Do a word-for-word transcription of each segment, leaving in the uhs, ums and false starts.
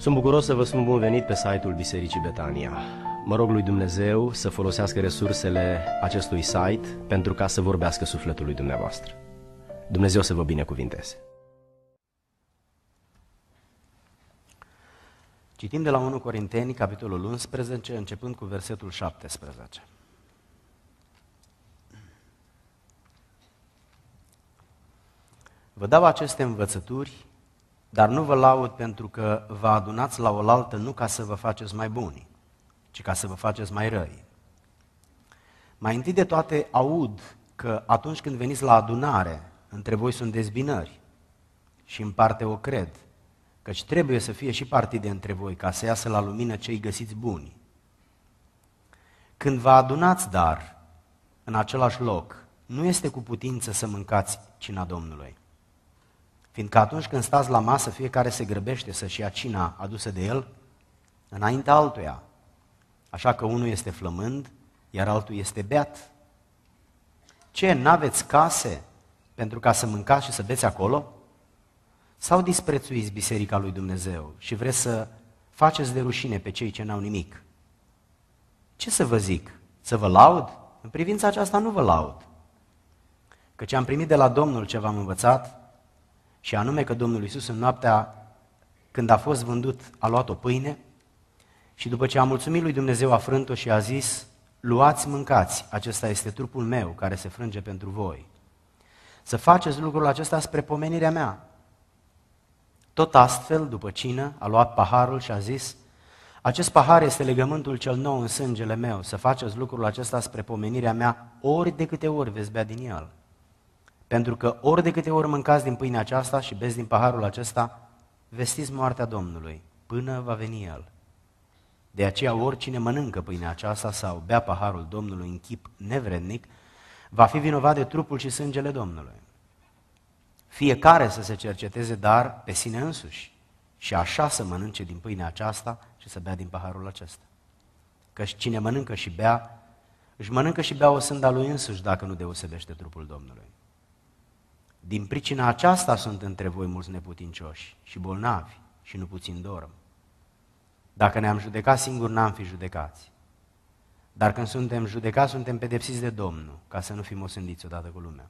Sunt bucuros să vă spun bun venit pe site-ul Bisericii Betania. Mă rog lui Dumnezeu să folosească resursele acestui site pentru ca să vorbească sufletului dumneavoastră. Dumnezeu să vă binecuvinteze. Citim de la unu Corinteni, capitolul unsprezece, începând cu versetul șaptesprezece. Vă dau aceste învățături, dar nu vă laud pentru că vă adunați la oaltă nu ca să vă faceți mai buni, ci ca să vă faceți mai răi. Mai întâi de toate aud că atunci când veniți la adunare, între voi sunt dezbinări și în parte o cred, căci trebuie să fie și partide între voi ca să iasă la lumină cei găsiți buni. Când vă adunați, dar, în același loc, nu este cu putință să mâncați cina Domnului. Fiindcă atunci când stați la masă, fiecare se grăbește să-și ia cina adusă de el înaintea altuia. Așa că unul este flămând, iar altul este beat. Ce, n-aveți case pentru ca să mâncați și să beți acolo? Sau disprețuiți biserica lui Dumnezeu și vreți să faceți de rușine pe cei ce n-au nimic? Ce să vă zic? Să vă laud? În privința aceasta nu vă laud. Căci am primit de la Domnul ce v-am învățat, și anume că Domnul Iisus în noaptea când a fost vândut a luat o pâine și după ce a mulțumit lui Dumnezeu a frânt-o și a zis: luați, mâncați, acesta este trupul meu care se frânge pentru voi. Să faceți lucrul acesta spre pomenirea mea. Tot astfel, după cină, a luat paharul și a zis: acest pahar este legământul cel nou în sângele meu, să faceți lucrul acesta spre pomenirea mea ori de câte ori veți bea din el. Pentru că ori de câte ori mâncați din pâinea aceasta și beți din paharul acesta, vestiți moartea Domnului, până va veni El. De aceea oricine mănâncă pâinea aceasta sau bea paharul Domnului în chip nevrednic, va fi vinovat de trupul și sângele Domnului. Fiecare să se cerceteze, dar pe sine însuși, și așa să mănânce din pâinea aceasta și să bea din paharul acesta. Căci cine mănâncă și bea, își mănâncă și bea o sânda lui însuși, dacă nu deosebește trupul Domnului. Din pricina aceasta sunt între voi mulți neputincioși și bolnavi și nu puțin dorm. Dacă ne-am judecat singuri, n-am fi judecați. Dar când suntem judecați, suntem pedepsiți de Domnul, ca să nu fim osândiți odată cu lumea.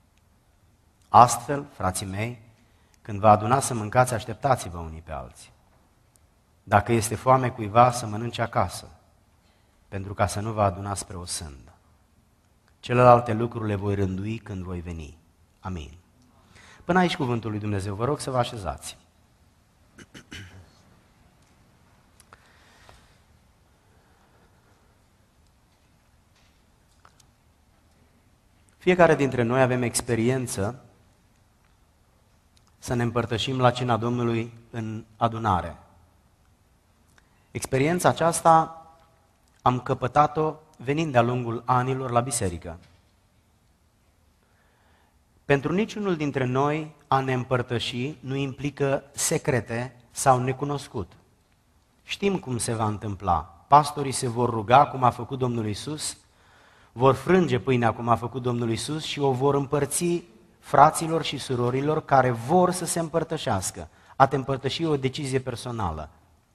Astfel, frații mei, când vă adunați să mâncați, așteptați-vă unii pe alții. Dacă este foame cuiva, să mănânce acasă, pentru ca să nu vă adunați spre o sândă. Celelalte lucruri le voi rândui când voi veni. Amin. Până aici cuvântul lui Dumnezeu. Vă rog să vă așezați. Fiecare dintre noi avem experiență să ne împărtășim la cina Domnului în adunare. Experiența aceasta am căpătat-o venind de-a lungul anilor la biserică. Pentru niciunul dintre noi a ne împărtăși nu implică secrete sau necunoscut. Știm cum se va întâmpla. Pastorii se vor ruga cum a făcut Domnul Iisus, vor frânge pâinea cum a făcut Domnul Iisus și o vor împărți fraților și surorilor care vor să se împărtășească. A te împărtăși e o decizie personală.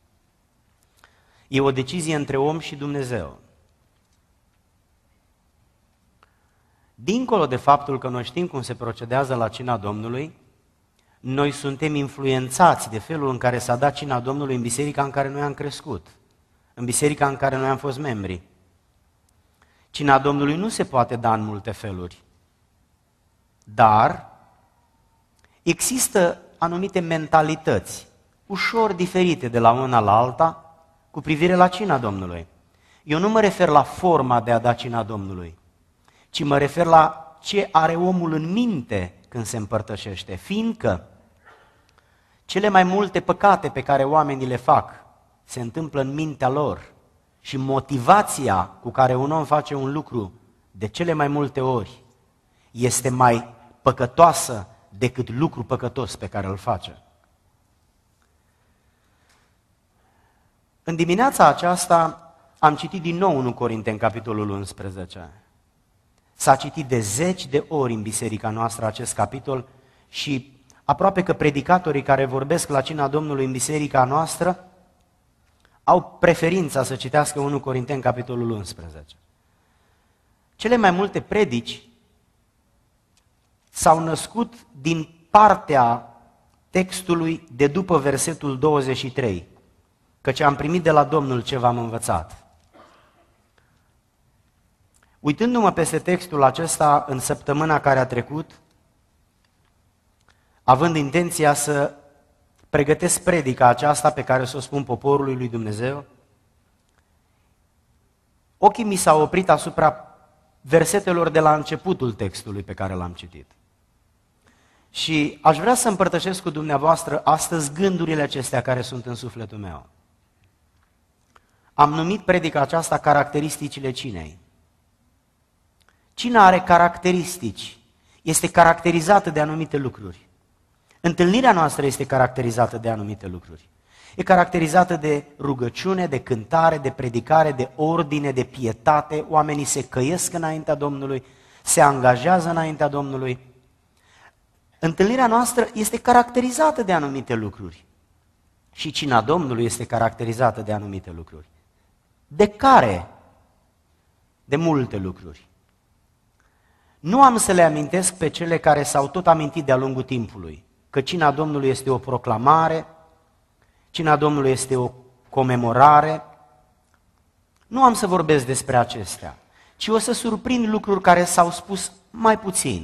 E o decizie între om și Dumnezeu. Dincolo de faptul că noi știm cum se procedează la cina Domnului, noi suntem influențați de felul în care s-a dat cina Domnului în biserica în care noi am crescut, în biserica în care noi am fost membri. Cina Domnului nu se poate da în multe feluri, dar există anumite mentalități ușor diferite de la una la alta cu privire la cina Domnului. Eu nu mă refer la forma de a da cina Domnului, ci mă refer la ce are omul în minte când se împărtășește, fiindcă cele mai multe păcate pe care oamenii le fac se întâmplă în mintea lor și motivația cu care un om face un lucru de cele mai multe ori este mai păcătoasă decât lucru păcătos pe care îl face. În dimineața aceasta am citit din nou unu Corinteni, capitolul unsprezece. S-a citit de zeci de ori în biserica noastră acest capitol și aproape că predicatorii care vorbesc la cina Domnului în biserica noastră au preferința să citească unu Corinteni, capitolul unsprezece. Cele mai multe predici s-au născut din partea textului de după versetul douăzeci și trei, căci am primit de la Domnul ce v-am învățat. Uitându-mă peste textul acesta în săptămâna care a trecut, având intenția să pregătesc predica aceasta pe care o să o spun poporului lui Dumnezeu, ochii mi s-au oprit asupra versetelor de la începutul textului pe care l-am citit. Și aș vrea să împărtășesc cu dumneavoastră astăzi gândurile acestea care sunt în sufletul meu. Am numit predica aceasta caracteristicile cinei. Cina are caracteristici, este caracterizată de anumite lucruri. Întâlnirea noastră este caracterizată de anumite lucruri. E caracterizată de rugăciune, de cântare, de predicare, de ordine, de pietate. Oamenii se căiesc înaintea Domnului, se angajează înaintea Domnului. Întâlnirea noastră este caracterizată de anumite lucruri. Și cina Domnului este caracterizată de anumite lucruri. De care? De multe lucruri. Nu am să le amintesc pe cele care s-au tot amintit de-a lungul timpului, că cina Domnului este o proclamare, cina Domnului este o comemorare. Nu am să vorbesc despre acestea, ci o să surprind lucruri care s-au spus mai puțin.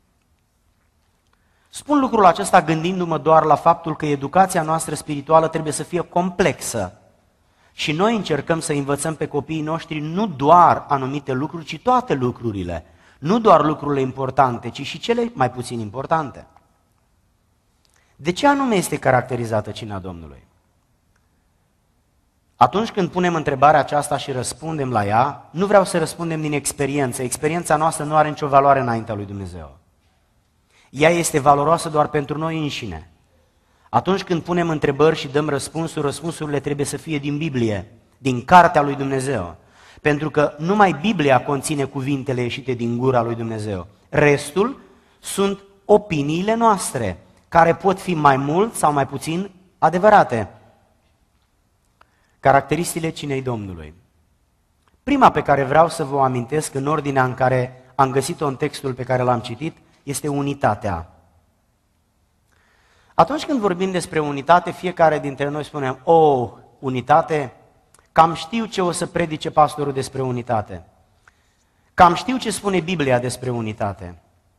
Spun lucrul acesta gândindu-mă doar la faptul că educația noastră spirituală trebuie să fie complexă. Și noi încercăm să învățăm pe copiii noștri nu doar anumite lucruri, ci toate lucrurile. Nu doar lucrurile importante, ci și cele mai puțin importante. De ce anume este caracterizată cina Domnului? Atunci când punem întrebarea aceasta și răspundem la ea, nu vreau să răspundem din experiență. Experiența noastră nu are nicio valoare înaintea lui Dumnezeu. Ea este valoroasă doar pentru noi înșine. Atunci când punem întrebări și dăm răspunsuri, răspunsurile trebuie să fie din Biblie, din Cartea lui Dumnezeu. Pentru că numai Biblia conține cuvintele ieșite din gura lui Dumnezeu. Restul sunt opiniile noastre, care pot fi mai mult sau mai puțin adevărate. Caracteristicile cinei Domnului. Prima pe care vreau să vă o amintesc în ordinea în care am găsit-o în textul pe care l-am citit este unitatea. Atunci când vorbim despre unitate, fiecare dintre noi spunem, oh, unitate, cam știu ce o să predice pastorul despre unitate. Cam știu ce spune Biblia despre unitate.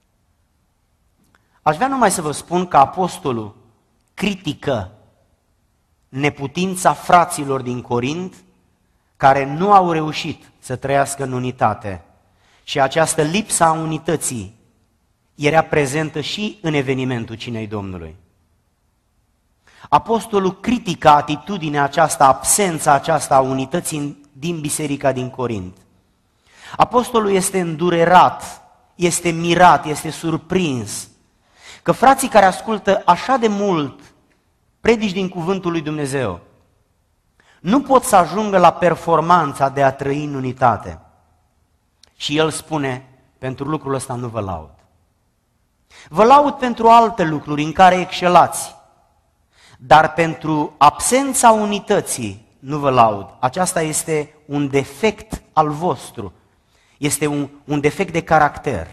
Aș vrea numai să vă spun că apostolul critică neputința fraților din Corint care nu au reușit să trăiască în unitate. Și această lipsă a unității era prezentă și în evenimentul cinei Domnului. Apostolul critică atitudinea aceasta, absența aceasta a unității din biserica din Corint. Apostolul este îndurerat, este mirat, este surprins că frații care ascultă așa de mult predici din cuvântul lui Dumnezeu nu pot să ajungă la performanța de a trăi în unitate. Și el spune, pentru lucrul ăsta nu vă laud. Vă laud pentru alte lucruri în care excelați, dar pentru absența unității nu vă laud. Aceasta este un defect al vostru, este un, un defect de caracter.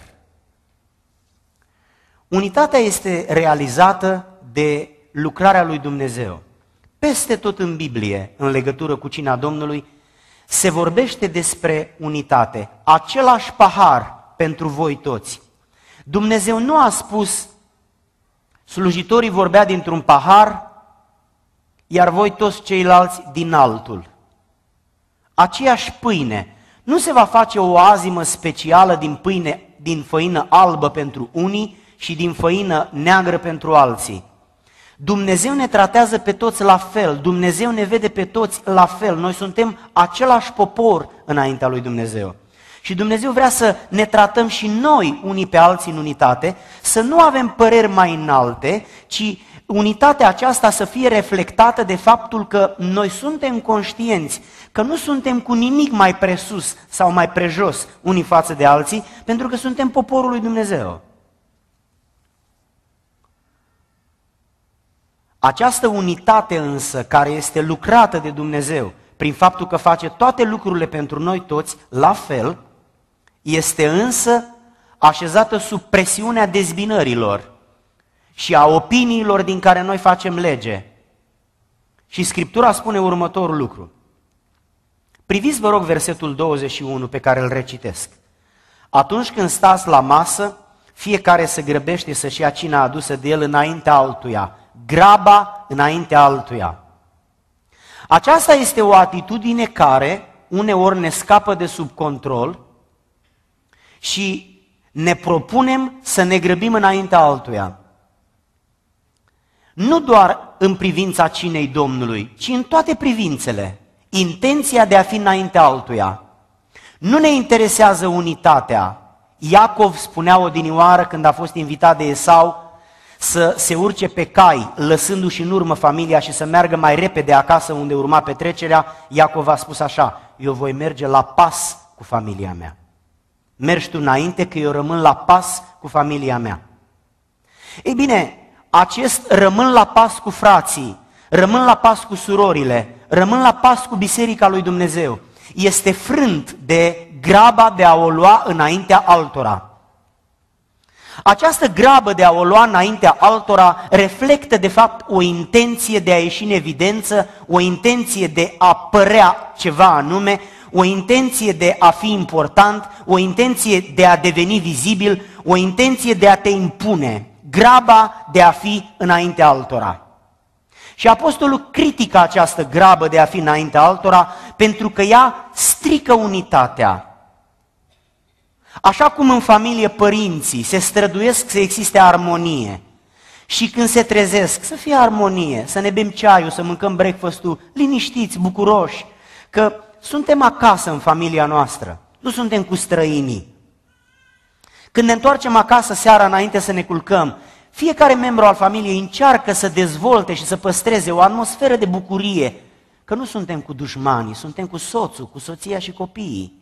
Unitatea este realizată de lucrarea lui Dumnezeu. Peste tot în Biblie, în legătură cu cina Domnului, se vorbește despre unitate. Același pahar pentru voi toți. Dumnezeu nu a spus, slujitorii vorbea dintr-un pahar, iar voi toți ceilalți din altul. Aceeași pâine. Nu se va face o azimă specială din pâine, din făină albă pentru unii și din făină neagră pentru alții. Dumnezeu ne tratează pe toți la fel, Dumnezeu ne vede pe toți la fel, noi suntem același popor înaintea lui Dumnezeu. Și Dumnezeu vrea să ne tratăm și noi unii pe alții în unitate, să nu avem păreri mai înalte, ci unitatea aceasta să fie reflectată de faptul că noi suntem conștienți că nu suntem cu nimic mai presus sau mai prejos unii față de alții, pentru că suntem poporul lui Dumnezeu. Această unitate însă, care este lucrată de Dumnezeu prin faptul că face toate lucrurile pentru noi toți, la fel, este însă așezată sub presiunea dezbinărilor și a opiniilor din care noi facem lege. Și Scriptura spune următorul lucru. Priviți, vă rog, versetul douăzeci și unu pe care îl recitesc. Atunci când stați la masă, fiecare se grăbește să-și ia cina adusă de el înaintea altuia, graba înaintea altuia. Aceasta este o atitudine care uneori ne scapă de sub control și ne propunem să ne grăbim înaintea altuia. Nu doar în privința cinei Domnului, ci în toate privințele. Intenția de a fi înaintea altuia. Nu ne interesează unitatea. Iacov spunea odinioară când a fost invitat de Esau să se urce pe cai, lăsându-și în urmă familia și să meargă mai repede acasă unde urma petrecerea. Iacov a spus așa: eu voi merge la pas cu familia mea. Mergi tu înainte că eu rămân la pas cu familia mea. Ei bine, acest rămân la pas cu frații, rămân la pas cu surorile, rămân la pas cu Biserica lui Dumnezeu, este frânt de graba de a o lua înaintea altora. Această grabă de a o lua înaintea altora reflectă de fapt o intenție de a ieși în evidență, o intenție de a părea ceva anume, o intenție de a fi important, o intenție de a deveni vizibil, o intenție de a te impune, graba de a fi înaintea altora. Și apostolul critică această grabă de a fi înaintea altora pentru că ea strică unitatea. Așa cum în familie părinții se străduiesc să existe armonie și când se trezesc să fie armonie, să ne bem ceaiul, să mâncăm breakfast-ul liniștiți, bucuroși, că suntem acasă în familia noastră, nu suntem cu străinii. Când ne întoarcem acasă seara înainte să ne culcăm, fiecare membru al familiei încearcă să dezvolte și să păstreze o atmosferă de bucurie, că nu suntem cu dușmanii, suntem cu soțul, cu soția și copiii.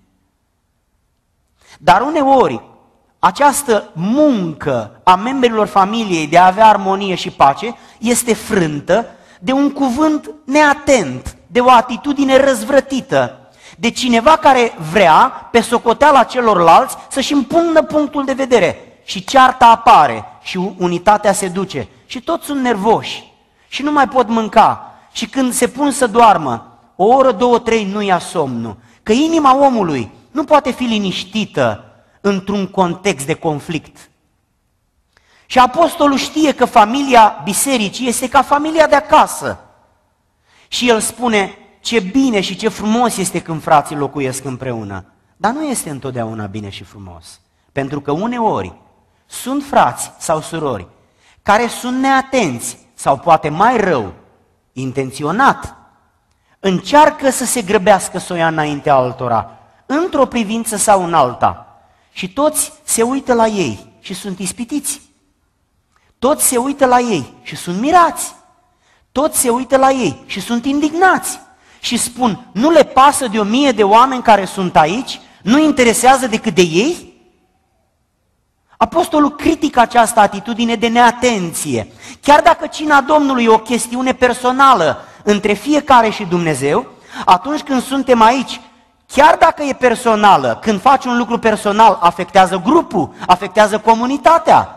Dar uneori, această muncă a membrilor familiei de a avea armonie și pace este frântă de un cuvânt neatent, de o atitudine răzvrătită, de cineva care vrea, pe socoteala celorlalți, să-și impună punctul de vedere. Și cearta apare și unitatea se duce și toți sunt nervoși și nu mai pot mânca. Și când se pun să doarmă, o oră, două, trei nu ia somnul, că inima omului nu poate fi liniștită într-un context de conflict. Și apostolul știe că familia bisericii este ca familia de acasă. Și el spune: ce bine și ce frumos este când frații locuiesc împreună. Dar nu este întotdeauna bine și frumos. Pentru că uneori sunt frați sau surori care sunt neatenți sau poate mai rău, intenționat, încearcă să se grăbească să o ia înaintea altora, într-o privință sau în alta. Și toți se uită la ei și sunt ispitiți. Toți se uită la ei și sunt mirați. Toți se uită la ei și sunt indignați. Și spun: nu le pasă de o mie de oameni care sunt aici? Nu interesează decât de ei? Apostolul critică această atitudine de neatenție. Chiar dacă cina Domnului e o chestiune personală între fiecare și Dumnezeu, atunci când suntem aici, chiar dacă e personală, când faci un lucru personal, afectează grupul, afectează comunitatea.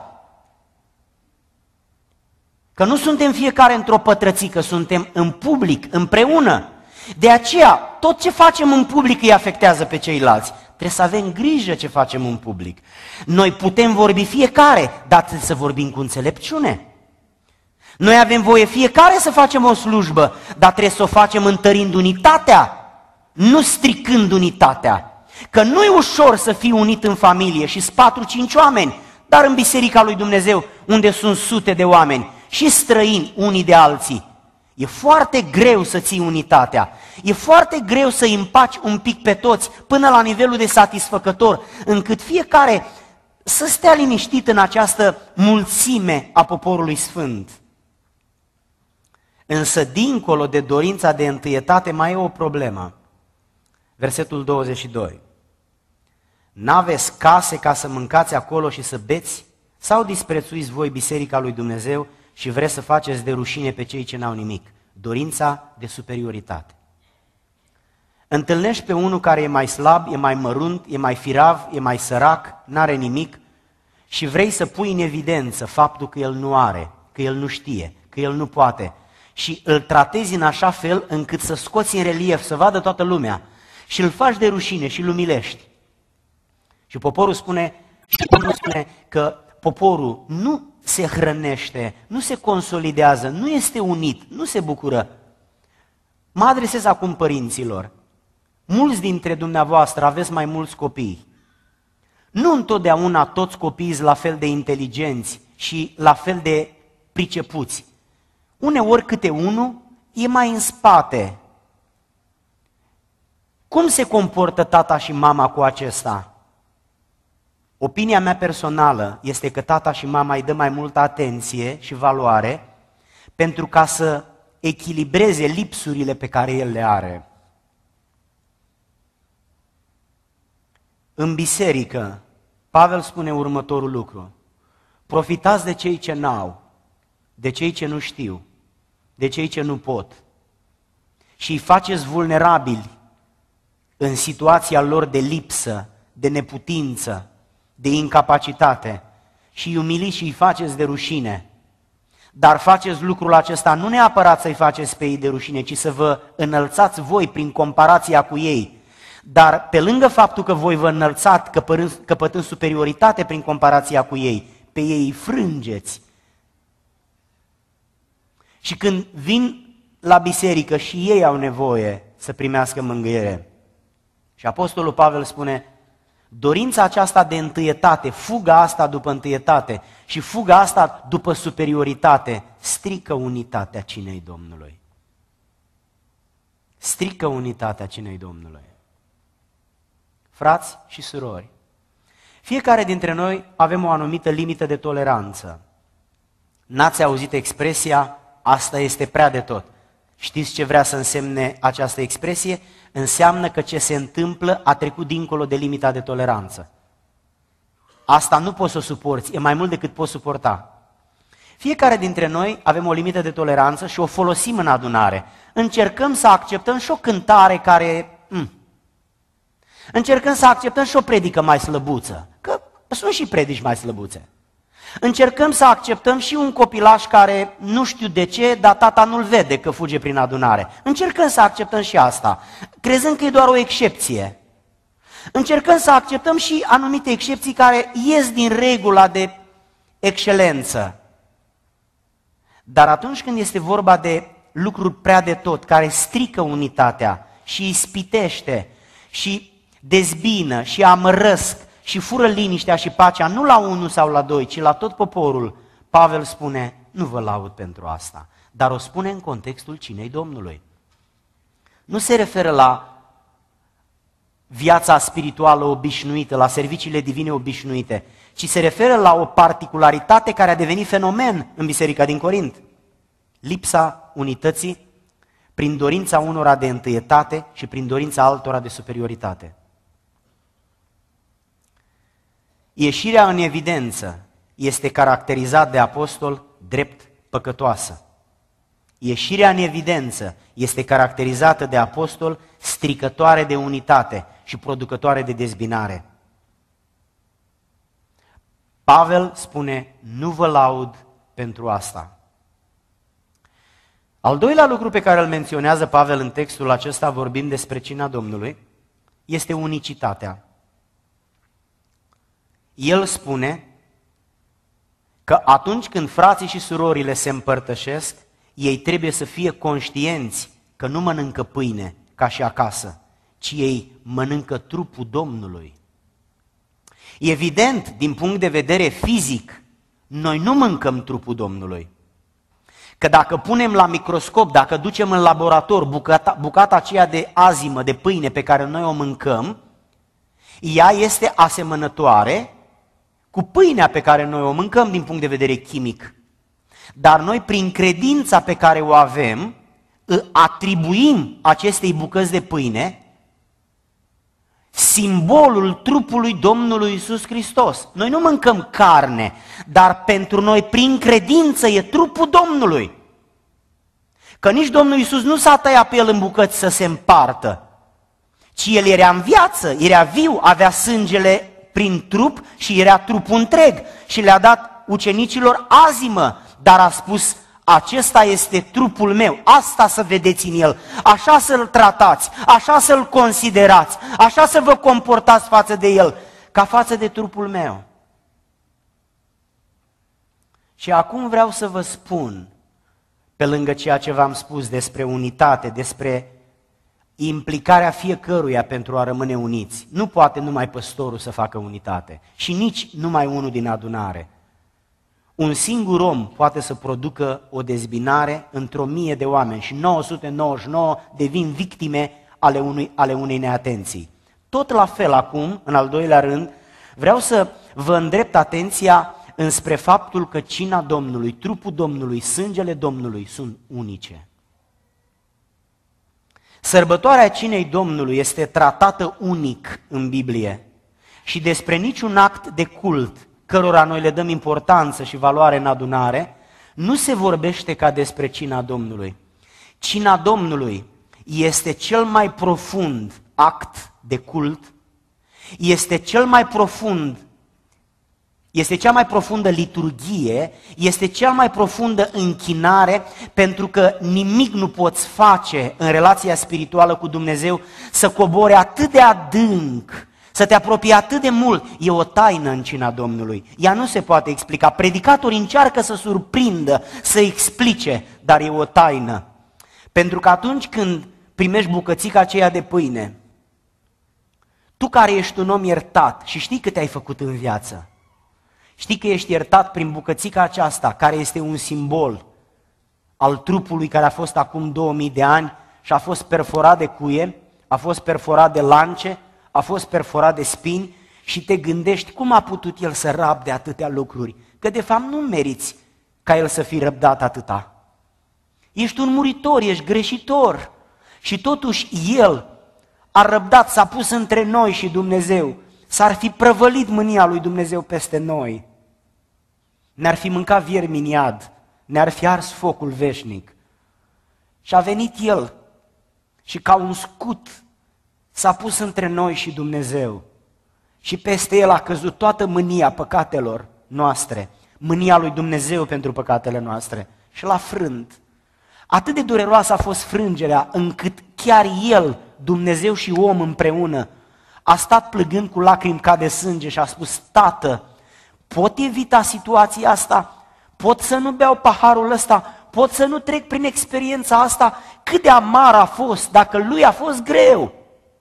Că nu suntem fiecare într-o pătrățică, suntem în public, împreună. De aceea, tot ce facem în public îi afectează pe ceilalți. Trebuie să avem grijă ce facem în public. Noi putem vorbi fiecare, dar trebuie să vorbim cu înțelepciune. Noi avem voie fiecare să facem o slujbă, dar trebuie să o facem întărind unitatea, nu stricând unitatea. Că nu e ușor să fii unit în familie și sunt patru, cinci oameni, dar în Biserica lui Dumnezeu, unde sunt sute de oameni și străini unii de alții, e foarte greu să ții unitatea, e foarte greu să îi împaci un pic pe toți până la nivelul de satisfăcător, încât fiecare să stea liniștit în această mulțime a poporului sfânt. Însă dincolo de dorința de întâietate mai e o problemă. Versetul douăzeci și doi. N-aveți case ca să mâncați acolo și să beți? Sau disprețuiți voi Biserica lui Dumnezeu și vreți să faceți de rușine pe cei ce n-au nimic? Dorința de superioritate. Întâlnești pe unul care e mai slab, e mai mărunt, e mai firav, e mai sărac, n-are nimic și vrei să pui în evidență faptul că el nu are, că el nu știe, că el nu poate și îl tratezi în așa fel încât să scoți în relief, să vadă toată lumea și îl faci de rușine și îl umilești. Și poporul spune, și Domnul spune că poporul nu se hrănește, nu se consolidează, nu este unit, nu se bucură. Mă adresez acum părinților. Mulți dintre dumneavoastră aveți mai mulți copii. Nu întotdeauna toți copiii sunt la fel de inteligenți și la fel de pricepuți. Uneori câte unul e mai în spate. Cum se comportă tata și mama cu acesta? Opinia mea personală este că tata și mama îi dă mai multă atenție și valoare pentru ca să echilibreze lipsurile pe care el le are. În biserică, Pavel spune următorul lucru: profitați de cei ce n-au, de cei ce nu știu, de cei ce nu pot și îi faceți vulnerabili în situația lor de lipsă, de neputință, de incapacitate și îi umiliți și îi faceți de rușine. Dar faceți lucrul acesta nu neapărat să-i faceți pe ei de rușine, ci să vă înălțați voi prin comparația cu ei. Dar pe lângă faptul că voi vă înălțați căpătând superioritate prin comparația cu ei, pe ei îi frângeți. Și când vin la biserică și ei au nevoie să primească mângâiere. Și Apostolul Pavel spune, dorința aceasta de întâietate, fuga asta după întâietate și fuga asta după superioritate strică unitatea cinei Domnului. Strică unitatea cinei Domnului. Frați și surori, fiecare dintre noi avem o anumită limită de toleranță. N-ați auzit expresia, asta este prea de tot. Știți ce vrea să însemne această expresie? Înseamnă că ce se întâmplă a trecut dincolo de limita de toleranță. Asta nu poți să o suporți, e mai mult decât poți suporta. Fiecare dintre noi avem o limită de toleranță și o folosim în adunare. Încercăm să acceptăm și o cântare care... Mm. Încercăm să acceptăm și o predică mai slăbuță, că sunt și predici mai slăbuțe. Încercăm să acceptăm și un copilaș care nu știu de ce, dar tata nu-l vede că fuge prin adunare. Încercăm să acceptăm și asta, crezând că e doar o excepție. Încercăm să acceptăm și anumite excepții care ies din regula de excelență. Dar atunci când este vorba de lucruri prea de tot, care strică unitatea și ispitește și dezbină și amărăsc și fură liniștea și pacea, nu la unul sau la doi, ci la tot poporul, Pavel spune, nu vă laud pentru asta, dar o spune în contextul cinei Domnului. Nu se referă la viața spirituală obișnuită, la serviciile divine obișnuite, ci se referă la o particularitate care a devenit fenomen în Biserica din Corint. Lipsa unității prin dorința unora de întâietate și prin dorința altora de superioritate. Ieșirea în evidență este caracterizat de apostol drept păcătoasă. Ieșirea în evidență este caracterizată de apostol stricătoare de unitate și producătoare de dezbinare. Pavel spune, nu vă laud pentru asta. Al doilea lucru pe care îl menționează Pavel în textul acesta, vorbind despre cina Domnului, este unicitatea. El spune că atunci când frații și surorile se împărtășesc, ei trebuie să fie conștienți că nu mănâncă pâine ca și acasă, ci ei mănâncă trupul Domnului. Evident, din punct de vedere fizic, noi nu mâncăm trupul Domnului. Că dacă punem la microscop, dacă ducem în laborator bucata, bucata aceea de azimă, de pâine pe care noi o mâncăm, ea este asemănătoare cu pâinea pe care noi o mâncăm din punct de vedere chimic. Dar noi, prin credința pe care o avem, atribuim acestei bucăți de pâine simbolul trupului Domnului Iisus Hristos. Noi nu mâncăm carne, dar pentru noi, prin credință, e trupul Domnului. Că nici Domnul Iisus nu s-a tăiat pe el în bucăți să se împartă, ci el era în viață, era viu, avea sângele prin trup și era trupul întreg și le-a dat ucenicilor azimă, dar a spus: acesta este trupul meu, asta să vedeți în el, așa să-l tratați, așa să-l considerați, așa să vă comportați față de el, ca față de trupul meu. Și acum vreau să vă spun, pe lângă ceea ce v-am spus despre unitate, despre implicarea fiecăruia pentru a rămâne uniți. Nu poate numai păstorul să facă unitate și nici numai unul din adunare. Un singur om poate să producă o dezbinare într-o mie de oameni și nouă sute nouăzeci și nouă devin victime ale, unui, ale unei neatenții. Tot la fel acum, în al doilea rând, vreau să vă îndrept atenția înspre faptul că cina Domnului, trupul Domnului, sângele Domnului sunt unice. Sărbătoarea cinei Domnului este tratată unic în Biblie și despre niciun act de cult cărora noi le dăm importanță și valoare în adunare, nu se vorbește ca despre cina Domnului. Cina Domnului este cel mai profund act de cult, este cel mai profund, este cea mai profundă liturghie, este cea mai profundă închinare, pentru că nimic nu poți face în relația spirituală cu Dumnezeu să cobore atât de adânc, să te apropii atât de mult. E o taină în cina Domnului. Ea nu se poate explica. Predicatorii încearcă să surprindă, să explice, dar e o taină. Pentru că atunci când primești bucățica aceea de pâine, tu care ești un om iertat și știi cât ai făcut în viață, știi că ești iertat prin bucățica aceasta, care este un simbol al trupului care a fost acum două mii de ani și a fost perforat de cuie, a fost perforat de lance, a fost perforat de spini și te gândești cum a putut el să rabde atâtea lucruri, că de fapt nu meriți ca el să fie răbdat atâta. Ești un muritor, ești greșitor și totuși el a răbdat, s-a pus între noi și Dumnezeu. S-ar fi prăvălit mânia lui Dumnezeu peste noi. Ne-ar fi mâncat viermi în iad, ne-ar fi ars focul veșnic. Și a venit El și ca un scut s-a pus între noi și Dumnezeu. Și peste El a căzut toată mânia păcatelor noastre, mânia lui Dumnezeu pentru păcatele noastre. Și l-a frânt. Atât de dureroasă a fost frângerea, încât chiar El, Dumnezeu și om împreună, a stat plângând cu lacrimi ca de sânge și a spus: Tată, pot evita situația asta? Pot să nu beau paharul ăsta? Pot să nu trec prin experiența asta? Cât de amar a fost, dacă lui a fost greu.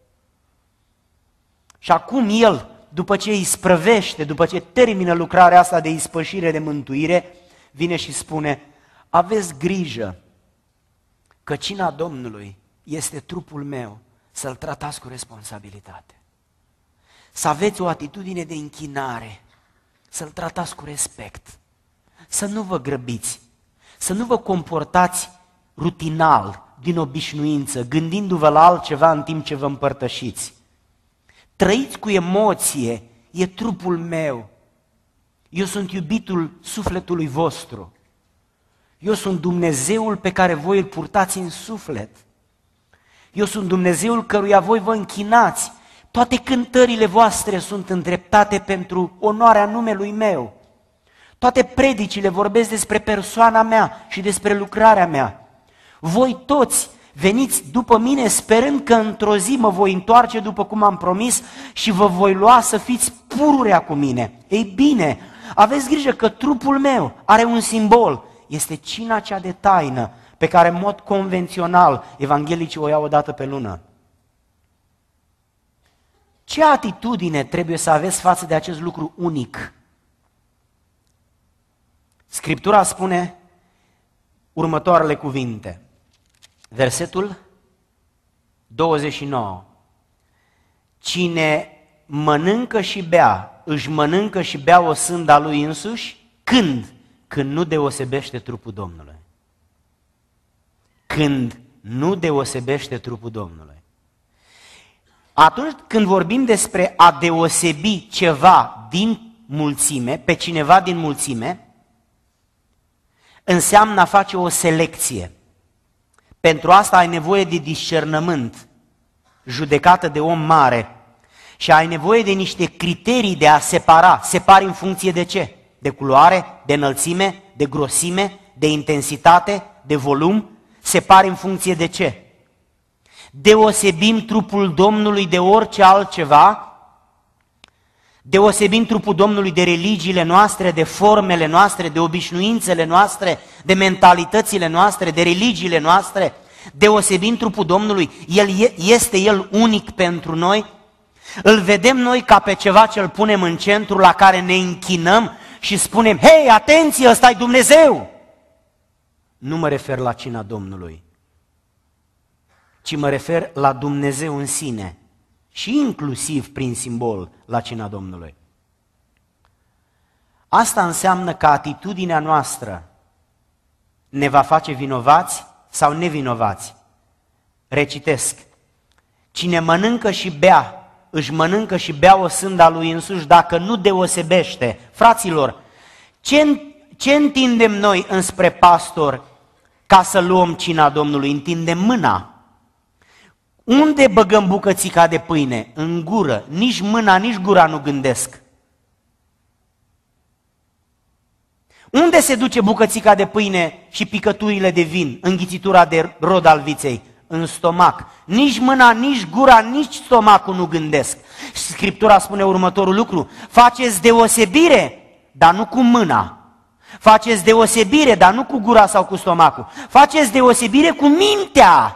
Și acum el, după ce îi sprăvește, după ce termină lucrarea asta de ispășire, de mântuire, vine și spune: aveți grijă că cina Domnului este trupul meu, să-l tratați cu responsabilitate. Să aveți o atitudine de închinare, să-l tratați cu respect, să nu vă grăbiți, să nu vă comportați rutinal, din obișnuință, gândindu-vă la altceva în timp ce vă împărtășiți. Trăiți cu emoție, e trupul meu, eu sunt iubitul sufletului vostru, eu sunt Dumnezeul pe care voi îl purtați în suflet, eu sunt Dumnezeul căruia voi vă închinați. Toate cântările voastre sunt îndreptate pentru onoarea numelui meu. Toate predicile vorbesc despre persoana mea și despre lucrarea mea. Voi toți veniți după mine sperând că într-o zi mă voi întoarce după cum am promis și vă voi lua să fiți pururea cu mine. Ei bine, aveți grijă că trupul meu are un simbol. Este cina cea de taină pe care în mod convențional evanghelicii o iau o dată pe lună. Ce atitudine trebuie să aveți față de acest lucru unic? Scriptura spune următoarele cuvinte. Versetul douăzeci și nouă. Cine mănâncă și bea, își mănâncă și bea o sânda lui însuși, când? Când nu deosebește trupul Domnului. Când nu deosebește trupul Domnului. Atunci când vorbim despre a deosebi ceva din mulțime, pe cineva din mulțime, înseamnă a face o selecție. Pentru asta ai nevoie de discernământ. judecată de om mare și ai nevoie de niște criterii de a separa. Separi în funcție de ce? De culoare, de înălțime, de grosime, de intensitate, de volum? Separi în funcție de ce? Deosebim trupul Domnului de orice altceva? Deosebim trupul Domnului de religiile noastre, de formele noastre, de obișnuințele noastre, de mentalitățile noastre, de religiile noastre? Deosebim trupul Domnului? El este El unic pentru noi? Îl vedem noi ca pe ceva ce îl punem în centru, la care ne închinăm și spunem, hei, atenție, ăsta-i Dumnezeu! Nu mă refer la cina Domnului, ci mă refer la Dumnezeu în sine și inclusiv prin simbol la cina Domnului. Asta înseamnă că atitudinea noastră ne va face vinovați sau nevinovați. Recitesc, cine mănâncă și bea, își mănâncă și bea o sânda lui însuși dacă nu deosebește. Fraților, ce, ce întindem noi înspre pastor ca să luăm cina Domnului? Întindem mâna. Unde băgăm bucățica de pâine? În gură. Nici mâna, nici gura nu gândesc. Unde se duce bucățica de pâine și picăturile de vin, înghițitura de rod al viței? În stomac. Nici mâna, nici gura, nici stomacul nu gândesc. Scriptura spune următorul lucru, faceți deosebire, dar nu cu mâna. Faceți deosebire, dar nu cu gura sau cu stomacul. Faceți deosebire cu mintea.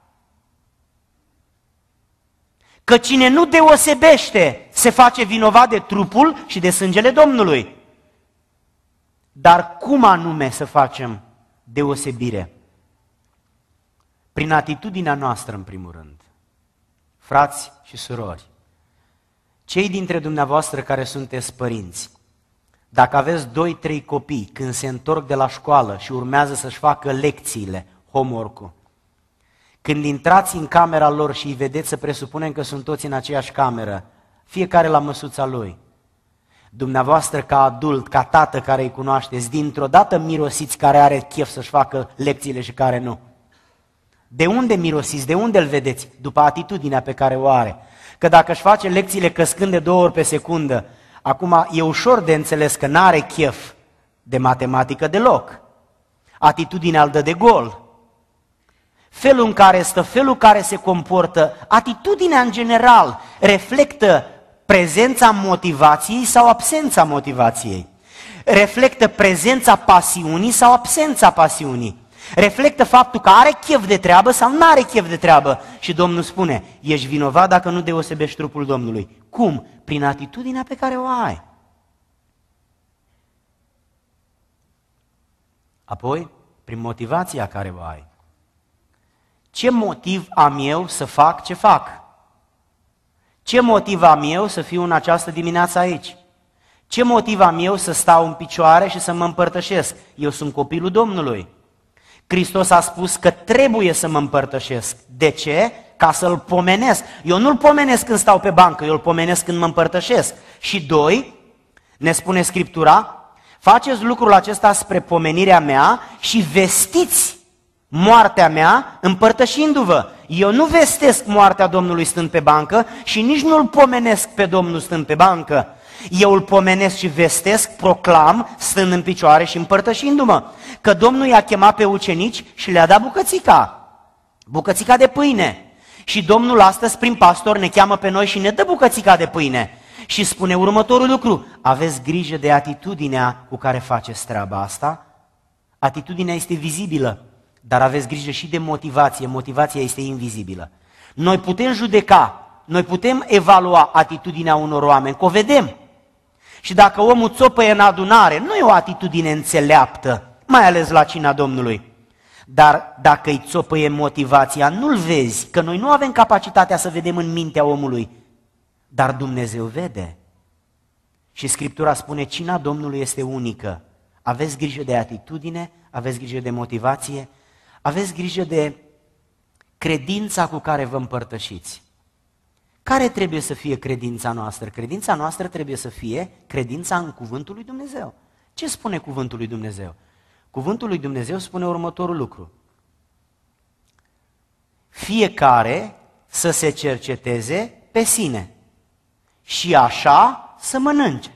Că cine nu deosebește se face vinovat de trupul și de sângele Domnului. Dar cum anume să facem deosebire? Prin atitudinea noastră, în primul rând. Frați și surori, cei dintre dumneavoastră care sunteți părinți, dacă aveți doi, trei copii, când se întorc de la școală și urmează să-și facă lecțiile, homework-ul, când intrați în camera lor și îi vedeți, să presupunem că sunt toți în aceeași cameră, fiecare la măsuța lui, dumneavoastră ca adult, ca tată care îi cunoașteți, dintr-o dată mirosiți care are chef să-și facă lecțiile și care nu. De unde mirosiți? De unde îl vedeți? După atitudinea pe care o are. Că dacă își face lecțiile căscând de două ori pe secundă, acum e ușor de înțeles că n-are chef de matematică deloc. Atitudinea îl dă de gol. Felul în care stă, felul în care se comportă, atitudinea în general reflectă prezența motivației sau absența motivației. Reflectă prezența pasiunii sau absența pasiunii. Reflectă faptul că are chef de treabă sau nu are chef de treabă. Și Domnul spune, ești vinovat dacă nu deosebești trupul Domnului. Cum? Prin atitudinea pe care o ai. Apoi, prin motivația care o ai. Ce motiv am eu să fac ce fac? Ce motiv am eu să fiu în această dimineață aici? Ce motiv am eu să stau în picioare și să mă împărtășesc? Eu sunt copilul Domnului. Hristos a spus că trebuie să mă împărtășesc. De ce? Ca să-L pomenesc. Eu nu-L pomenesc când stau pe bancă, eu Îl pomenesc când mă împărtășesc. Și doi, ne spune Scriptura, faceți lucrul acesta spre pomenirea mea și vestiți moartea mea împărtășindu-vă. Eu nu vestesc moartea Domnului stând pe bancă și nici nu-L pomenesc pe Domnul stând pe bancă. Eu îl pomenesc și vestesc, proclam, stând în picioare și împărtășindu-mă. Că Domnul i-a chemat pe ucenici și le-a dat bucățica, bucățica de pâine. Și Domnul astăzi, prin pastor, ne cheamă pe noi și ne dă bucățica de pâine. Și spune următorul lucru, aveți grijă de atitudinea cu care faceți treaba asta. Atitudinea este vizibilă, dar aveți grijă și de motivație, motivația este invizibilă. Noi putem judeca, noi putem evalua atitudinea unor oameni, că o vedem. Și dacă omul țopăie în adunare, nu e o atitudine înțeleaptă, mai ales la cina Domnului. Dar dacă îi țopăie motivația, nu-l vezi, că noi nu avem capacitatea să vedem în mintea omului, dar Dumnezeu vede. Și Scriptura spune, cina Domnului este unică. Aveți grijă de atitudine, aveți grijă de motivație, aveți grijă de credința cu care vă împărtășiți. Care trebuie să fie credința noastră? Credința noastră trebuie să fie credința în cuvântul lui Dumnezeu. Ce spune cuvântul lui Dumnezeu? Cuvântul lui Dumnezeu spune următorul lucru. Fiecare să se cerceteze pe sine și așa să mănânce.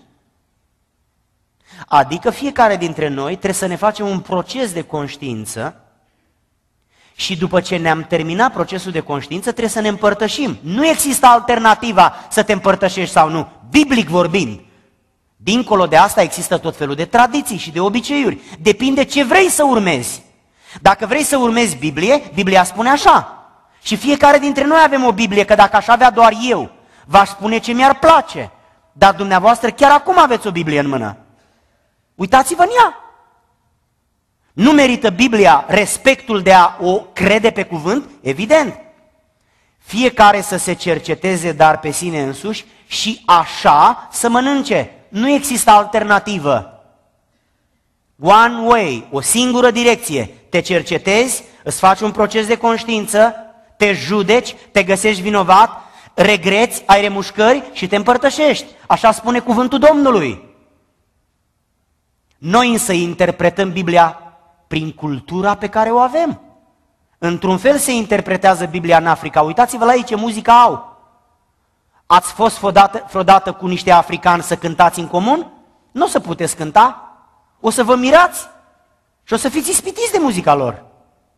Adică fiecare dintre noi trebuie să ne facem un proces de conștiință și după ce ne-am terminat procesul de conștiință trebuie să ne împărtășim. Nu există alternativa să te împărtășești sau nu, biblic vorbind. Dincolo de asta există tot felul de tradiții și de obiceiuri. Depinde ce vrei să urmezi. Dacă vrei să urmezi Biblie, Biblia spune așa. Și fiecare dintre noi avem o Biblie, că dacă aș avea doar eu, v-aș spune ce mi-ar place. Dar dumneavoastră chiar acum aveți o Biblie în mână. Uitați-vă în ea. Nu merită Biblia respectul de a o crede pe cuvânt? Evident. Fiecare să se cerceteze, dar pe sine însuși, și așa să mănânce. Nu există alternativă. One way, o singură direcție. Te cercetezi, îți faci un proces de conștiință, te judeci, te găsești vinovat, regreți, ai remușcări și te împărtășești. Așa spune cuvântul Domnului. Noi însă interpretăm Biblia prin cultura pe care o avem. Într-un fel se interpretează Biblia în Africa. Uitați-vă la ei ce muzică au. Ați fost vreodată, vreodată cu niște africani să cântați în comun? Nu o să puteți cânta. O să vă mirați și o să fiți ispitiți de muzica lor.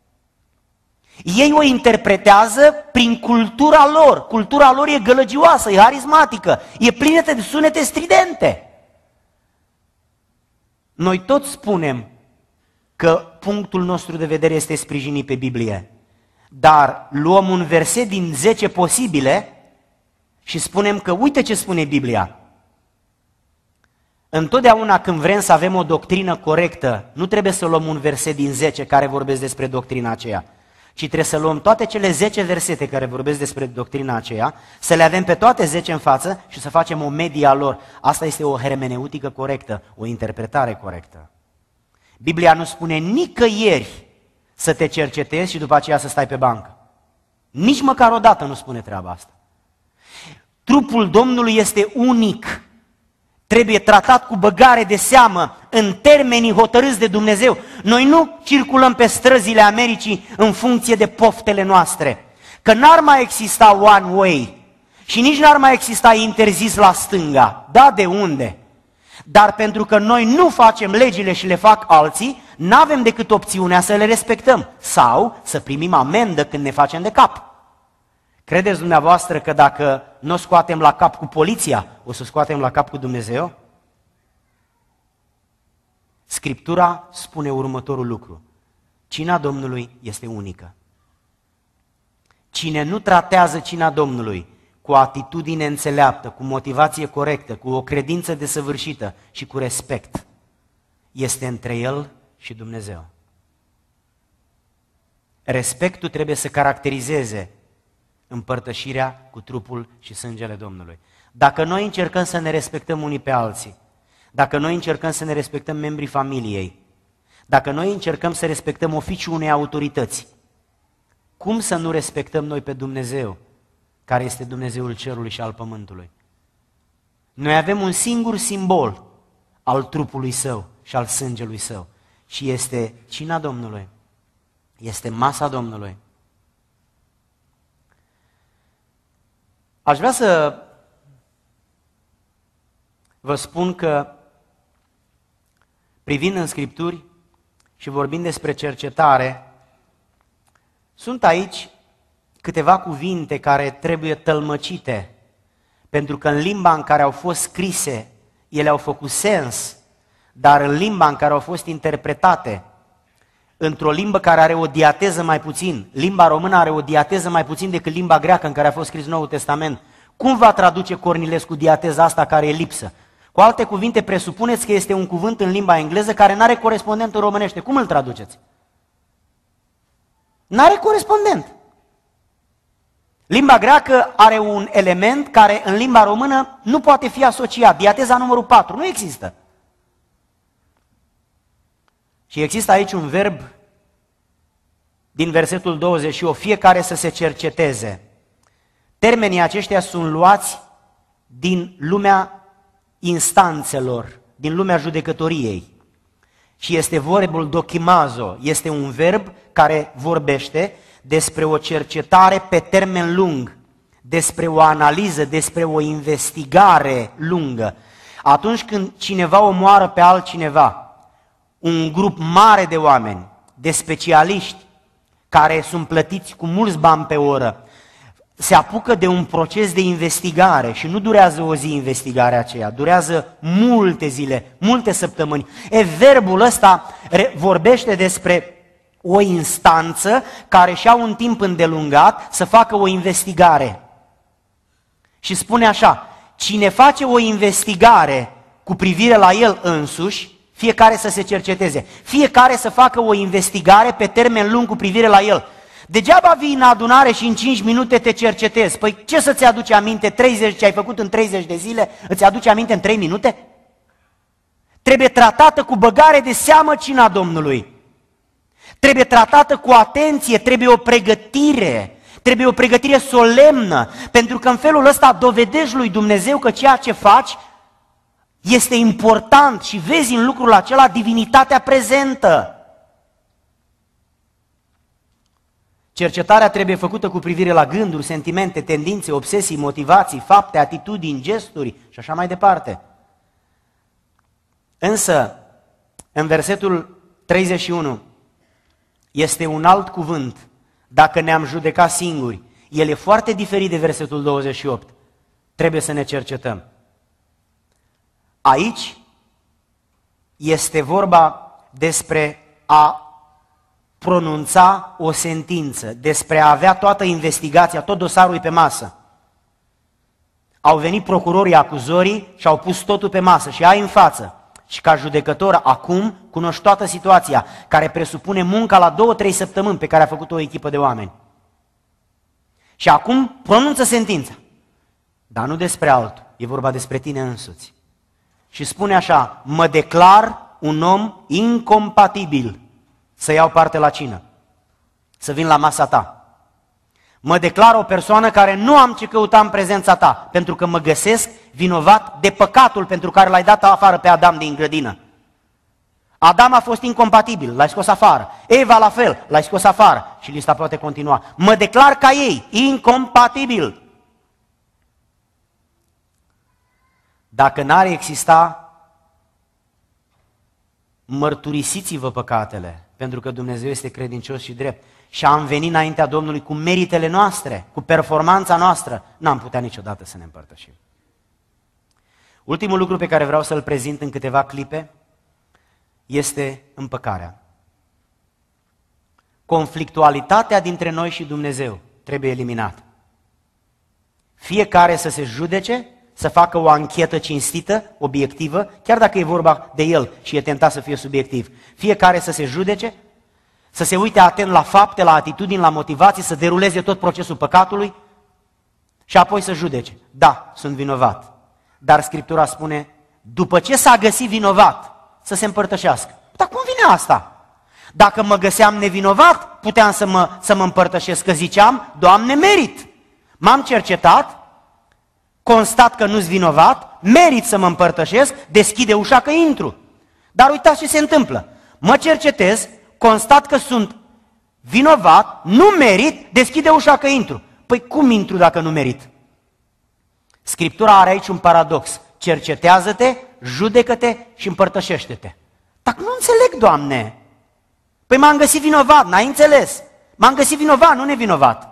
Ei o interpretează prin cultura lor. Cultura lor e gălăgioasă, e harismatică, e plină de sunete stridente. Noi toți spunem că punctul nostru de vedere este sprijinit pe Biblie, dar luăm un verset din zece posibile și spunem că uite ce spune Biblia. Întotdeauna când vrem să avem o doctrină corectă, nu trebuie să luăm un verset din zece care vorbesc despre doctrina aceea, ci trebuie să luăm toate cele zece versete care vorbesc despre doctrina aceea, să le avem pe toate zece în față și să facem o medie a lor. Asta este o hermeneutică corectă, o interpretare corectă. Biblia nu spune nicăieri să te cercetezi și după aceea să stai pe bancă. Nici măcar o dată nu spune treaba asta. Trupul Domnului este unic. Trebuie tratat cu băgare de seamă, în termenii hotărâți de Dumnezeu. Noi nu circulăm pe străzile Americii în funcție de poftele noastre, că n-ar mai exista one way și nici n-ar mai exista interzis la stânga. Da, de unde? Dar pentru că noi nu facem legile și le fac alții, n-avem decât opțiunea să le respectăm sau să primim amendă când ne facem de cap. Credeți dumneavoastră că dacă nu o scoatem la cap cu poliția, o să scoatem la cap cu Dumnezeu? Scriptura spune următorul lucru. Cina Domnului este unică. Cine nu tratează cina Domnului cu o atitudine înțeleaptă, cu motivație corectă, cu o credință desăvârșită și cu respect, este între el și Dumnezeu. Respectul trebuie să caracterizeze împărtășirea cu trupul și sângele Domnului. Dacă noi încercăm să ne respectăm unii pe alții, dacă noi încercăm să ne respectăm membrii familiei, dacă noi încercăm să respectăm oficiul unei autorități, cum să nu respectăm noi pe Dumnezeu, care este Dumnezeul cerului și al pământului? Noi avem un singur simbol al trupului Său și al sângelui Său și este cina Domnului, este masa Domnului. Aș vrea să vă spun că, privind în Scripturi și vorbind despre cercetare, sunt aici câteva cuvinte care trebuie tălmăcite, pentru că în limba în care au fost scrise, ele au făcut sens, dar în limba în care au fost interpretate, într-o limbă care are o diateză mai puțin, limba română are o diateză mai puțin decât limba greacă în care a fost scris Noul Testament. Cum va traduce Cornilescu diateza asta care e lipsă? Cu alte cuvinte, presupuneți că este un cuvânt în limba engleză care nu are corespondent în românește. Cum îl traduceți? Nu are corespondent. Limba greacă are un element care în limba română nu poate fi asociat. Diateza numărul patru nu există. Și există aici un verb din versetul douăzeci și opt, fiecare să se cerceteze. Termenii aceștia sunt luați din lumea instanțelor, din lumea judecătoriei. Și este verbul dokimazo, este un verb care vorbește despre o cercetare pe termen lung, despre o analiză, despre o investigare lungă. Atunci când cineva omoară pe altcineva, un grup mare de oameni, de specialiști, care sunt plătiți cu mulți bani pe oră, se apucă de un proces de investigare și nu durează o zi investigarea aceea, durează multe zile, multe săptămâni. E, verbul ăsta vorbește despre o instanță care și-a un timp îndelungat să facă o investigare. Și spune așa, cine face o investigare cu privire la el însuși, fiecare să se cerceteze, fiecare să facă o investigare pe termen lung cu privire la el. Degeaba vii în adunare și în cinci minute te cercetezi. Păi ce să-ți aduce aminte treizeci, ce ai făcut în treizeci de zile, îți aduce aminte în trei minute? Trebuie tratată cu băgare de seamă cina Domnului. Trebuie tratată cu atenție, trebuie o pregătire, trebuie o pregătire solemnă, pentru că în felul ăsta dovedești lui Dumnezeu că ceea ce faci este important și vezi în lucrul acela divinitatea prezentă. Cercetarea trebuie făcută cu privire la gânduri, sentimente, tendințe, obsesii, motivații, fapte, atitudini, gesturi și așa mai departe. Însă, în versetul treizeci și unu, este un alt cuvânt, dacă ne-am judecat singuri. El e foarte diferit de versetul douăzeci și opt. Trebuie să ne cercetăm. Aici este vorba despre a pronunța o sentință, despre a avea toată investigația, tot dosarul pe masă. Au venit procurorii acuzorii și au pus totul pe masă și ai în față. Și ca judecător acum cunoști toată situația, care presupune munca la două, trei săptămâni pe care a făcut o echipă de oameni. Și acum pronunță sentința. Dar nu despre altul, e vorba despre tine însuți. Și spune așa, mă declar un om incompatibil să iau parte la cină, să vin la masa ta. Mă declar o persoană care nu am ce căuta în prezența ta, pentru că mă găsesc vinovat de păcatul pentru care l-ai dat afară pe Adam din grădină. Adam a fost incompatibil, l-ai scos afară. Eva la fel, l-ai scos afară. Și lista poate continua. Mă declar ca ei, incompatibil. Dacă n-ar exista, mărturisiți-vă păcatele, pentru că Dumnezeu este credincios și drept. Și am venit înaintea Domnului cu meritele noastre, cu performanța noastră, n-am putea niciodată să ne împărtășim. Ultimul lucru pe care vreau să-l prezint în câteva clipe este împăcarea. Conflictualitatea dintre noi și Dumnezeu trebuie eliminată. Fiecare să se judece, să facă o anchetă cinstită, obiectivă, chiar dacă e vorba de el și e tentat să fie subiectiv. Fiecare să se judece, să se uite atent la fapte, la atitudini, la motivații, să deruleze tot procesul păcatului și apoi să judece. Da, sunt vinovat. Dar Scriptura spune, după ce s-a găsit vinovat, să se împărtășească. Dar cum vine asta? Dacă mă găseam nevinovat, puteam să mă, să mă împărtășesc, că ziceam, Doamne, merit. M-am cercetat, constat că nu-s vinovat, merit să mă împărtășesc, deschide ușa că intru. Dar uitați ce se întâmplă. Mă cercetez, constat că sunt vinovat, nu merit, deschide ușa că intru. Păi cum intru dacă nu merit? Scriptura are aici un paradox. Cercetează-te, judecă-te și împărtășește-te. Dar nu înțeleg, Doamne. Păi m-am găsit vinovat, n-ai înțeles. M-am găsit vinovat, nu nevinovat.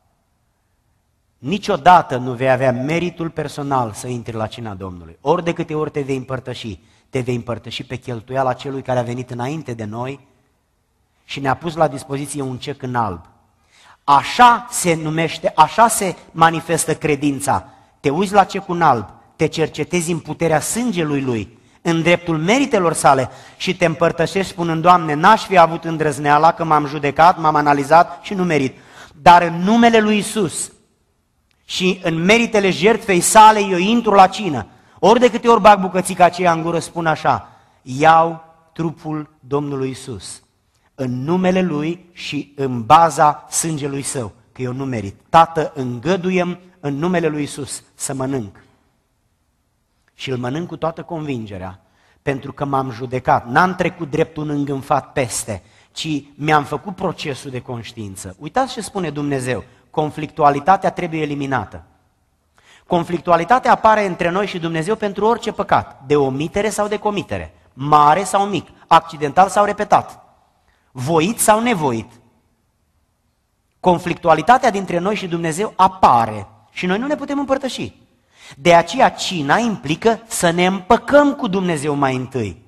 Niciodată nu vei avea meritul personal să intri la cina Domnului. Ori de câte ori te vei împărtăși, te vei împărtăși pe cheltuiala celui care a venit înainte de noi și ne-a pus la dispoziție un cec în alb. Așa se numește, așa se manifestă credința. Te uiți la cecul în alb, te cercetezi în puterea sângelui Lui, în dreptul meritelor sale și te împărtășești spunând, Doamne, n-aș fi avut îndrăzneala că m-am judecat, m-am analizat și nu merit. Dar în numele Lui Iisus și în meritele jertfei sale eu intru la cină. Ori de câte ori bag bucățica aceea în gură, spun așa, iau trupul Domnului Iisus în numele Lui și în baza sângelui Său, că eu nu merit. Tată, îngăduiem în numele Lui Iisus să mănânc. Și îl mănânc cu toată convingerea, pentru că m-am judecat. N-am trecut drept un îngânfat peste, ci mi-am făcut procesul de conștiință. Uitați ce spune Dumnezeu, conflictualitatea trebuie eliminată. Conflictualitatea apare între noi și Dumnezeu pentru orice păcat, de omitere sau de comitere, mare sau mic, accidental sau repetat, voit sau nevoit. Conflictualitatea dintre noi și Dumnezeu apare și noi nu ne putem împărtăși. De aceea cina implică să ne împăcăm cu Dumnezeu mai întâi.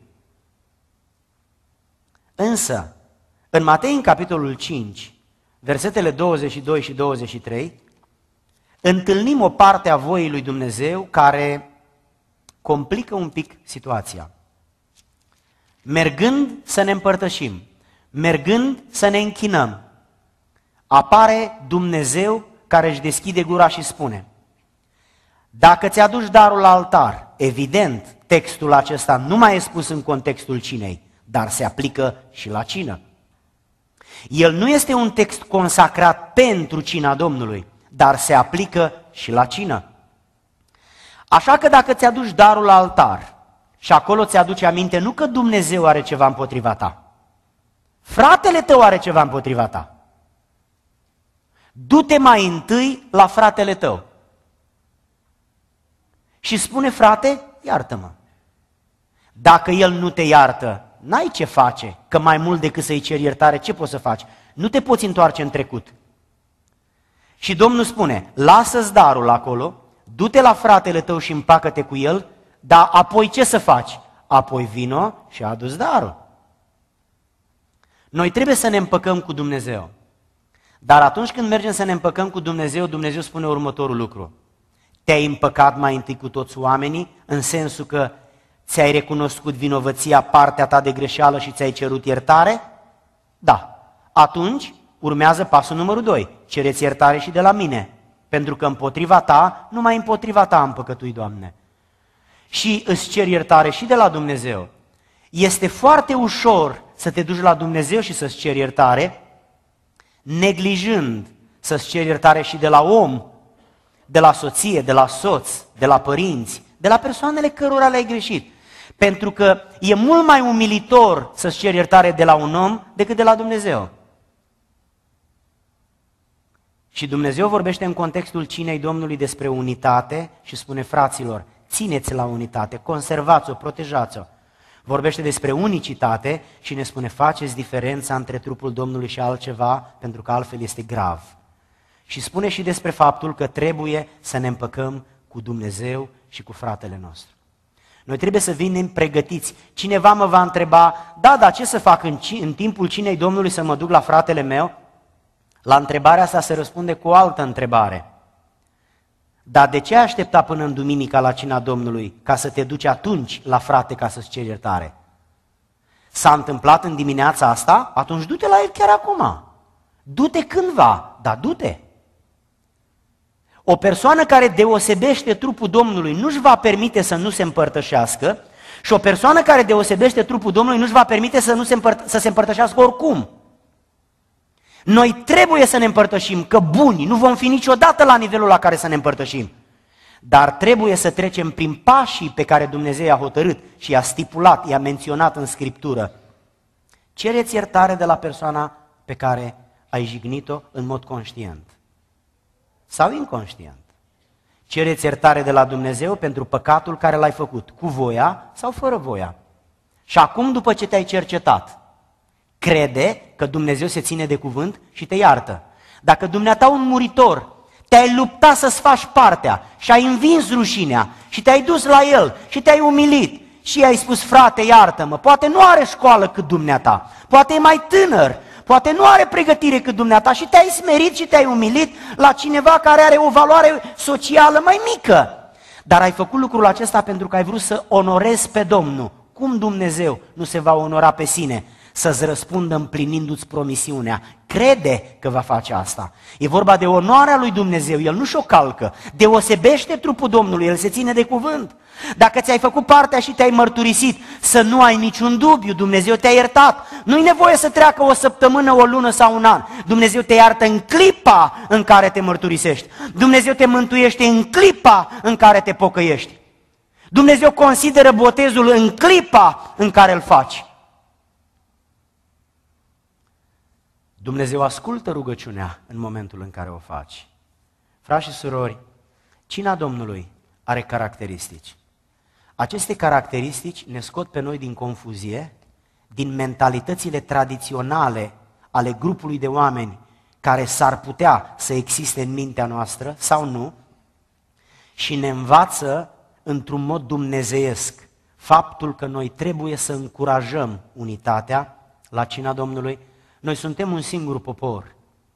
Însă, în Matei, în capitolul cinci, versetele douăzeci și doi și douăzeci și trei, întâlnim o parte a voii lui Dumnezeu care complică un pic situația. Mergând să ne împărtășim, mergând să ne închinăm, apare Dumnezeu care își deschide gura și spune: dacă ți-aduci darul la altar, evident, textul acesta nu mai e spus în contextul cinei, dar se aplică și la cină. El nu este un text consacrat pentru cina Domnului, dar se aplică și la cină. Așa că dacă ți-aduci darul la altar și acolo ți-aduce aminte nu că Dumnezeu are ceva împotriva ta, fratele tău are ceva împotriva ta, du-te mai întâi la fratele tău și spune: frate, iartă-mă. Dacă el nu te iartă, n-ai ce face, că mai mult decât să-i ceri iertare, ce poți să faci? Nu te poți întoarce în trecut. Și Domnul spune: lasă-ți darul acolo, du-te la fratele tău și împacă-te cu el, dar apoi ce să faci? Apoi vino și adu-ți darul. Noi trebuie să ne împăcăm cu Dumnezeu. Dar atunci când mergem să ne împăcăm cu Dumnezeu, Dumnezeu spune următorul lucru: te-ai împăcat mai întâi cu toți oamenii, în sensul că ți-ai recunoscut vinovăția, partea ta de greșeală și ți-ai cerut iertare? Da. Atunci urmează pasul numărul doi. Cereți iertare și de la mine, pentru că împotriva ta, numai împotriva ta am păcătuit, Doamne. Și îți cer iertare și de la Dumnezeu. Este foarte ușor să te duci la Dumnezeu și să-ți ceri iertare, neglijând să-ți ceri iertare și de la om, de la soție, de la soț, de la părinți, de la persoanele cărora le-ai greșit. Pentru că e mult mai umilitor să-ți ceri iertare de la un om decât de la Dumnezeu. Și Dumnezeu vorbește în contextul cinei Domnului despre unitate și spune: fraților, țineți la unitate, conservați-o, protejați-o. Vorbește despre unicitate și ne spune: faceți diferența între trupul Domnului și altceva, pentru că altfel este grav. Și spune și despre faptul că trebuie să ne împăcăm cu Dumnezeu și cu fratele nostru. Noi trebuie să venim pregătiți. Cineva mă va întreba: da, dar ce să fac în, în timpul cinei Domnului, să mă duc la fratele meu? La întrebarea asta se răspunde cu o altă întrebare. Dar de ce ai aștepta până în duminica la cina Domnului ca să te duci atunci la frate ca să-ți ceri iertare? S-a întâmplat în dimineața asta? Atunci du-te la el chiar acum. Du-te cândva, dar du-te. O persoană care deosebește trupul Domnului nu-și va permite să nu se împărtășească și o persoană care deosebește trupul Domnului nu-și va permite să, nu se, împărt- să se împărtășească oricum. Noi trebuie să ne împărtășim, că buni, nu vom fi niciodată la nivelul la care să ne împărtășim. Dar trebuie să trecem prin pașii pe care Dumnezeu i-a hotărât și i-a stipulat, i-a menționat în Scriptură. Cereți iertare de la persoana pe care ai jignit-o în mod conștient sau inconștient. Cereți iertare de la Dumnezeu pentru păcatul care l-ai făcut, cu voia sau fără voia. Și acum, după ce te-ai cercetat, crede că Dumnezeu se ține de cuvânt și te iartă. Dacă dumneata un muritor, te-ai luptat să-ți faci partea și ai învins rușinea și te-ai dus la el și te-ai umilit și i-ai spus: frate, iartă-mă, poate nu are școală cât dumneata, poate e mai tânăr, poate nu are pregătire cât dumneata și te-ai smerit și te-ai umilit la cineva care are o valoare socială mai mică. Dar ai făcut lucrul acesta pentru că ai vrut să onorezi pe Domnul. Cum Dumnezeu nu se va onora pe sine? Să-ți răspundă împlinindu-ți promisiunea. Crede că va face asta. E vorba de onoarea lui Dumnezeu, El nu și-o calcă. Deosebește trupul Domnului, El se ține de cuvânt. Dacă ți-ai făcut partea și te-ai mărturisit, să nu ai niciun dubiu, Dumnezeu te-a iertat. Nu-i nevoie să treacă o săptămână, o lună sau un an. Dumnezeu te iartă în clipa în care te mărturisești. Dumnezeu te mântuiește în clipa în care te pocăiești. Dumnezeu consideră botezul în clipa în care îl faci. Dumnezeu ascultă rugăciunea în momentul în care o faci. Frați și surori, cina Domnului are caracteristici. Aceste caracteristici ne scot pe noi din confuzie, din mentalitățile tradiționale ale grupului de oameni care s-ar putea să existe în mintea noastră sau nu, și ne învață într-un mod dumnezeiesc faptul că noi trebuie să încurajăm unitatea la cina Domnului. Noi suntem un singur popor.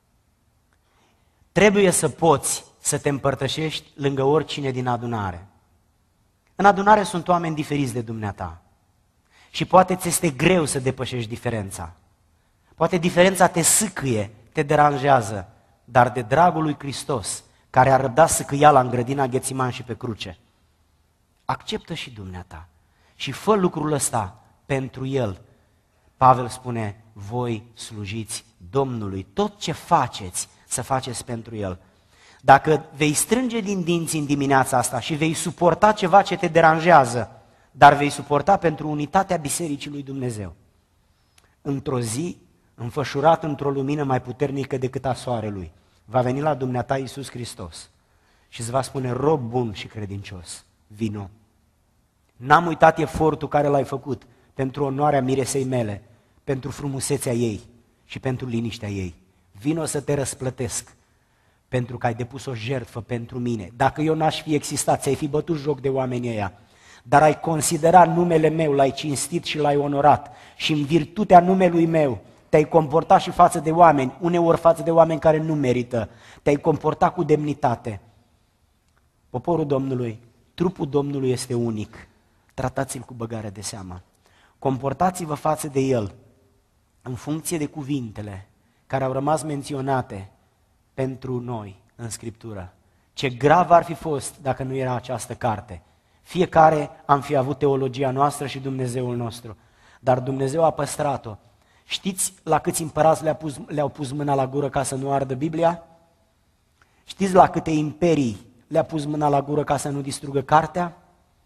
Trebuie să poți să te împărtășești lângă oricine din adunare. În adunare sunt oameni diferiți de dumneata și poate ți este greu să depășești diferența. Poate diferența te sâcâie, te deranjează, dar de dragul lui Hristos, care a răbdat sâcâiala în grădina Ghețiman și pe cruce, acceptă și dumneata și fă lucrul ăsta pentru El. Pavel spune, voi slujiți Domnului, tot ce faceți să faceți pentru El. Dacă vei strânge din dinți în dimineața asta și vei suporta ceva ce te deranjează, dar vei suporta pentru unitatea Bisericii lui Dumnezeu, într-o zi, înfășurat într-o lumină mai puternică decât a soarelui, va veni la dumneata Iisus Hristos și îți va spune, rob bun și credincios, vino. N-am uitat efortul care l-ai făcut pentru onoarea miresei mele, pentru frumusețea ei și pentru liniștea ei. Vino să te răsplătesc, pentru că ai depus o jertfă pentru mine. Dacă eu n-aș fi existat, ți-ai fi bătut joc de oamenii ăia, dar ai considerat numele meu, l-ai cinstit și l-ai onorat și în virtutea numelui meu te-ai comportat și față de oameni, uneori față de oameni care nu merită, te-ai comportat cu demnitate. Poporul Domnului, trupul Domnului este unic, tratați-l cu băgare de seamă. Comportați-vă față de el în funcție de cuvintele care au rămas menționate pentru noi în Scriptură. Ce grav ar fi fost dacă nu era această carte. Fiecare am fi avut teologia noastră și Dumnezeul nostru, dar Dumnezeu a păstrat-o. Știți la câți împărați le-a pus, le-au pus mâna la gură ca să nu ardă Biblia? Știți la câte imperii le-a pus mâna la gură ca să nu distrugă cartea?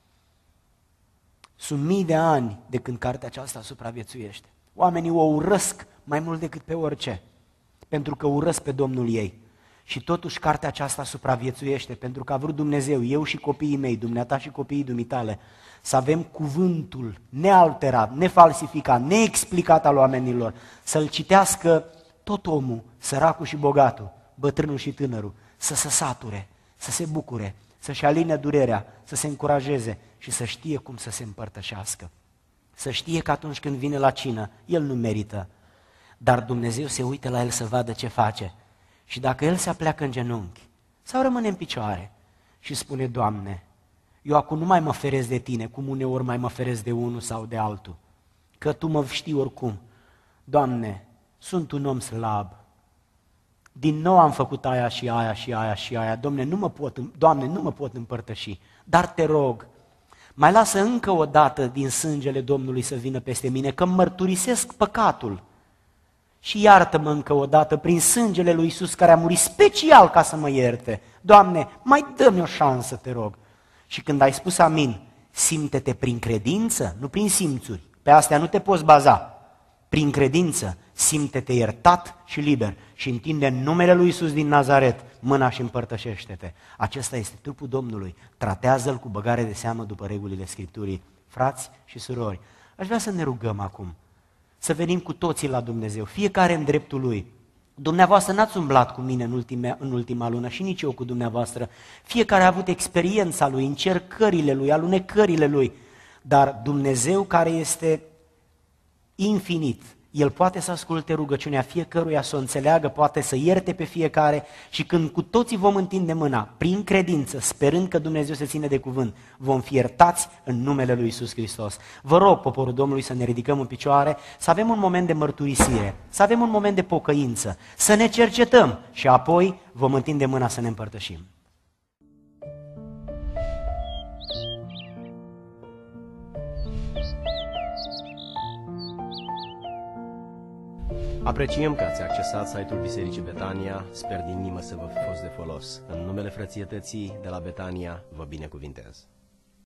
Sunt mii de ani de când cartea aceasta supraviețuiește. Oamenii o urăsc mai mult decât pe orice, pentru că urăsc pe Domnul ei. Și totuși cartea aceasta supraviețuiește, pentru că a vrut Dumnezeu, eu și copiii mei, dumneata și copiii dumitale, să avem cuvântul nealterat, nefalsificat, neexplicat al oamenilor, să-l citească tot omul, săracul și bogatul, bătrânul și tânărul, să se sature, să se bucure, să-și aline durerea, să se încurajeze și să știe cum să se împărtășească. Să știe că atunci când vine la cină, el nu merită, dar Dumnezeu se uită la el să vadă ce face. Și dacă el se apleacă în genunchi sau rămâne în picioare și spune, Doamne, eu acum nu mai mă feresc de Tine, cum uneori mai mă feresc de unul sau de altul, că Tu mă știi oricum. Doamne, sunt un om slab, din nou am făcut aia și aia și aia și aia, Doamne, nu mă pot, Doamne, nu mă pot împărtăși, dar Te rog, mai lasă încă o dată din sângele Domnului să vină peste mine, că mărturisesc păcatul. Și iartă-mă încă o dată prin sângele lui Iisus care a murit special ca să mă ierte. Doamne, mai dă-mi o șansă, te rog. Și când ai spus amin, simte-te prin credință, nu prin simțuri. Pe astea nu te poți baza. Prin credință, simte-te iertat și liber și întinde în numele lui Iisus din Nazaret mâna și împărtășește-te. Acesta este trupul Domnului. Tratează-l cu băgare de seamă după regulile Scripturii. Frați și surori, aș vrea să ne rugăm acum. Să venim cu toții la Dumnezeu, fiecare în dreptul lui. Dumneavoastră n-ați umblat cu mine în ultima, în ultima lună și nici eu cu dumneavoastră. Fiecare a avut experiența lui, încercările lui, alunecările lui. Dar Dumnezeu care este infinit, El poate să asculte rugăciunea fiecăruia, să o înțeleagă, poate să ierte pe fiecare și când cu toții vom întinde mâna, prin credință, sperând că Dumnezeu se ține de cuvânt, vom fi iertați în numele lui Iisus Hristos. Vă rog, poporul Domnului, să ne ridicăm în picioare, să avem un moment de mărturisire, să avem un moment de pocăință, să ne cercetăm și apoi vom întinde mâna să ne împărtășim. Apreciem că ați accesat site-ul Bisericii Betania, sper din inimă să vă fi fost de folos. În numele frățietății de la Betania, vă binecuvintez.